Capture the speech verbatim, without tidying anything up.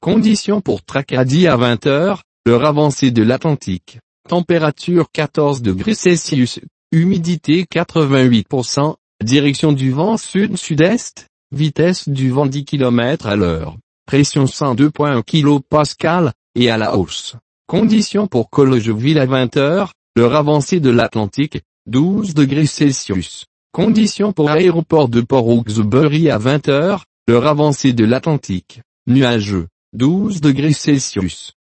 Conditions pour Tracadie à vingt heures, l'heure avancée de l'Atlantique. Température quatorze degrés Celsius, humidité quatre-vingt-huit pour cent, direction du vent sud-sud-est, vitesse du vent dix kilomètres à l'heure, pression cent deux virgule un kilopascales, et à la hausse. Conditions pour College-Ville à vingt heures, l'heure avancée de l'Atlantique, douze degrés Celsius. Conditions pour Aéroport de Port Hawksbury à vingt heures, l'heure avancée de l'Atlantique, nuageux, douze degrés Celsius.